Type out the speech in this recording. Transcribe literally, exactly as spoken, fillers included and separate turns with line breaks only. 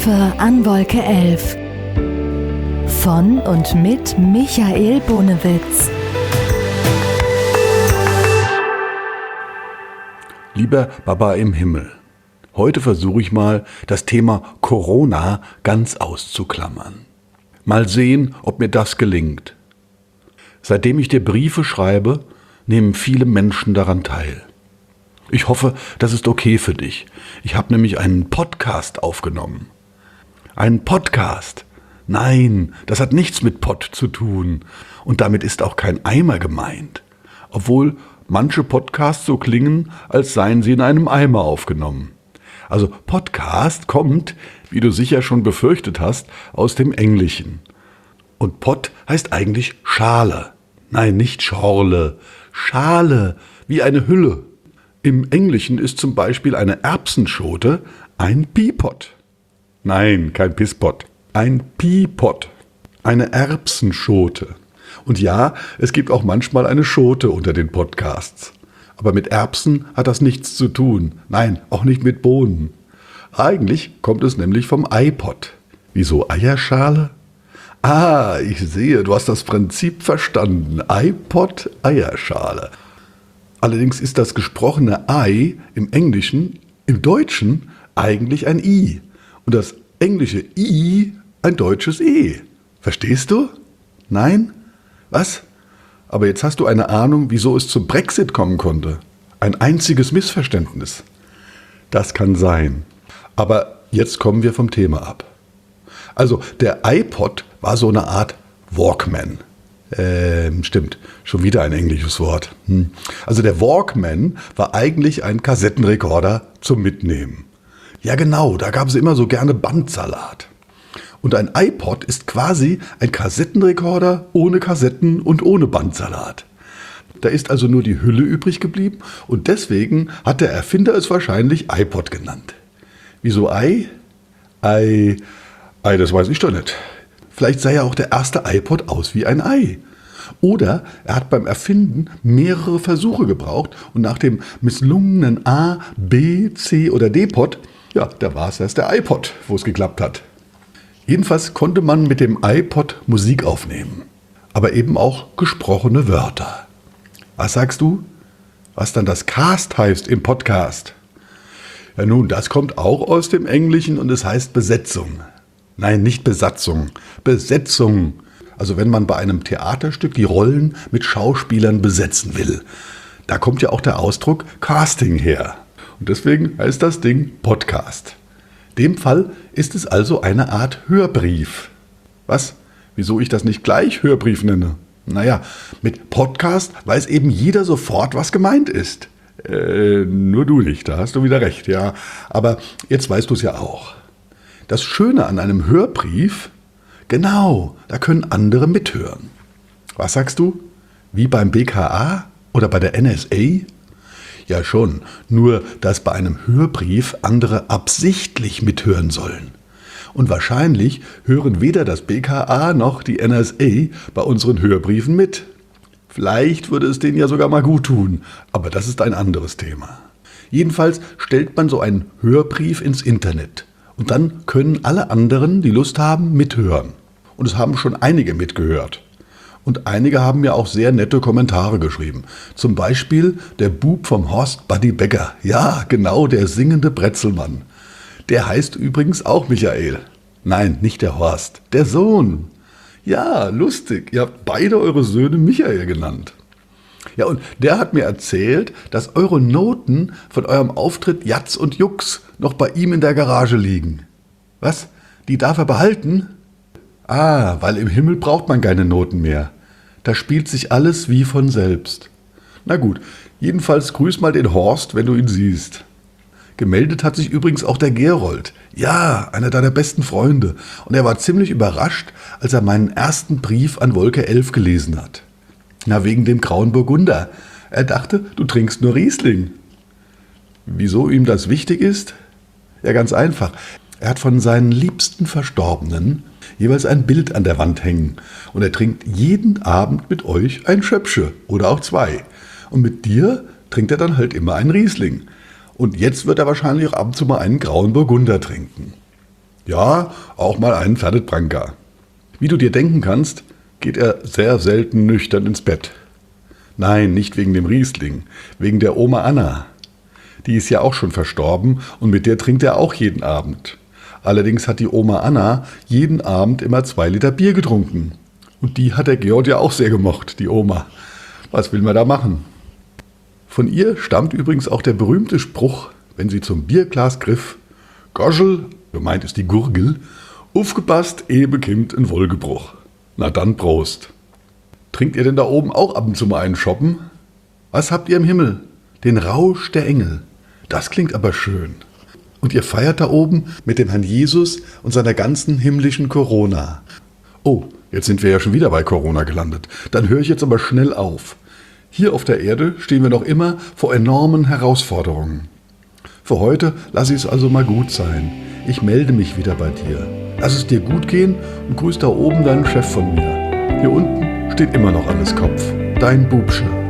Briefe an Wolke elf von und mit Michael Bonewitz.
Lieber Baba im Himmel, heute versuche ich mal, das Thema Corona ganz auszuklammern. Mal sehen, ob mir das gelingt. Seitdem ich dir Briefe schreibe, nehmen viele Menschen daran teil. Ich hoffe, das ist okay für dich. Ich habe nämlich einen Podcast aufgenommen. Einen Podcast? Nein, das hat nichts mit Pott zu tun. Und damit ist auch kein Eimer gemeint. Obwohl manche Podcasts so klingen, als seien sie in einem Eimer aufgenommen. Also Podcast kommt, wie du sicher schon befürchtet hast, aus dem Englischen. Und Pott heißt eigentlich Schale. Nein, nicht Schorle. Schale, wie eine Hülle. Im Englischen ist zum Beispiel eine Erbsenschote ein Peapod. Nein, kein Pisspot. Ein Peapod. Eine Erbsenschote. Und ja, es gibt auch manchmal eine Schote unter den Podcasts. Aber mit Erbsen hat das nichts zu tun. Nein, auch nicht mit Bohnen. Eigentlich kommt es nämlich vom iPod. Wieso Eierschale? Ah, ich sehe, du hast das Prinzip verstanden. iPod, Eierschale. Allerdings ist das gesprochene I im Englischen, im Deutschen eigentlich ein I. Und das englische I ein deutsches E. Verstehst du? Nein? Was? Aber jetzt hast du eine Ahnung, wieso es zum Brexit kommen konnte. Ein einziges Missverständnis. Das kann sein. Aber jetzt kommen wir vom Thema ab. Also der iPod war so eine Art Walkman. Ähm, stimmt, schon wieder ein englisches Wort. Hm. Also der Walkman war eigentlich ein Kassettenrekorder zum Mitnehmen. Ja genau, da gab es immer so gerne Bandsalat. Und ein iPod ist quasi ein Kassettenrekorder ohne Kassetten und ohne Bandsalat. Da ist also nur die Hülle übrig geblieben und deswegen hat der Erfinder es wahrscheinlich iPod genannt. Wieso Ei? Ei, Ei, das weiß ich doch nicht. Vielleicht sah ja auch der erste iPod aus wie ein Ei. Oder er hat beim Erfinden mehrere Versuche gebraucht und nach dem misslungenen A, B, C oder D-Pod, ja, da war es erst der iPod, wo es geklappt hat. Jedenfalls konnte man mit dem iPod Musik aufnehmen, aber eben auch gesprochene Wörter. Was sagst du? Was dann das Cast heißt im Podcast? Ja nun, das kommt auch aus dem Englischen und es heißt Besetzung. Nein, nicht Besatzung, Besetzung. Also wenn man bei einem Theaterstück die Rollen mit Schauspielern besetzen will. Da kommt ja auch der Ausdruck Casting her. Und deswegen heißt das Ding Podcast. In dem Fall ist es also eine Art Hörbrief. Was? Wieso ich das nicht gleich Hörbrief nenne? Naja, mit Podcast weiß eben jeder sofort, was gemeint ist. Äh, nur du nicht, da hast du wieder recht, ja. Aber jetzt weißt du es ja auch. Das Schöne an einem Hörbrief, genau, da können andere mithören. Was sagst du? Wie beim B K A oder bei der N S A? Ja schon, nur dass bei einem Hörbrief andere absichtlich mithören sollen. Und wahrscheinlich hören weder das B K A noch die N S A bei unseren Hörbriefen mit. Vielleicht würde es denen ja sogar mal gut tun, aber das ist ein anderes Thema. Jedenfalls stellt man so einen Hörbrief ins Internet. Und dann können alle anderen, die Lust haben, mithören. Und es haben schon einige mitgehört. Und einige haben mir auch sehr nette Kommentare geschrieben. Zum Beispiel der Bub vom Horst Buddy Becker. Ja, genau, der singende Brezelmann. Der heißt übrigens auch Michael. Nein, nicht der Horst, der Sohn. Ja, lustig, ihr habt beide eure Söhne Michael genannt. Ja, und der hat mir erzählt, dass eure Noten von eurem Auftritt Jatz und Jux noch bei ihm in der Garage liegen. Was? Die darf er behalten? Ah, weil im Himmel braucht man keine Noten mehr. Da spielt sich alles wie von selbst. Na gut, jedenfalls grüß mal den Horst, wenn du ihn siehst. Gemeldet hat sich übrigens auch der Gerold. Ja, einer deiner besten Freunde. Und er war ziemlich überrascht, als er meinen ersten Brief an Wolke elf gelesen hat. Na, wegen dem grauen Burgunder. Er dachte, du trinkst nur Riesling. Wieso ihm das wichtig ist? Ja, ganz einfach. Er hat von seinen liebsten Verstorbenen jeweils ein Bild an der Wand hängen. Und er trinkt jeden Abend mit euch ein Schöpsche oder auch zwei. Und mit dir trinkt er dann halt immer einen Riesling. Und jetzt wird er wahrscheinlich auch ab und zu mal einen grauen Burgunder trinken. Ja, auch mal einen Fernet Branca. Wie du dir denken kannst, geht er sehr selten nüchtern ins Bett. Nein, nicht wegen dem Riesling, wegen der Oma Anna. Die ist ja auch schon verstorben und mit der trinkt er auch jeden Abend. Allerdings hat die Oma Anna jeden Abend immer zwei Liter Bier getrunken. Und die hat der Georg ja auch sehr gemocht, die Oma. Was will man da machen? Von ihr stammt übrigens auch der berühmte Spruch, wenn sie zum Bierglas griff: Goschel, gemeint ist die Gurgel, aufgepasst, ehe bekimmt ein Wollgebruch. Na dann Prost. Trinkt ihr denn da oben auch ab und zu mal einen Schoppen? Was habt ihr im Himmel? Den Rausch der Engel. Das klingt aber schön. Und ihr feiert da oben mit dem Herrn Jesus und seiner ganzen himmlischen Corona. Oh, jetzt sind wir ja schon wieder bei Corona gelandet. Dann höre ich jetzt aber schnell auf. Hier auf der Erde stehen wir noch immer vor enormen Herausforderungen. Für heute lasse ich es also mal gut sein. Ich melde mich wieder bei dir. Lass es dir gut gehen und grüß da oben deinen Chef von mir. Hier unten steht immer noch alles Kopf. Dein Bubsche.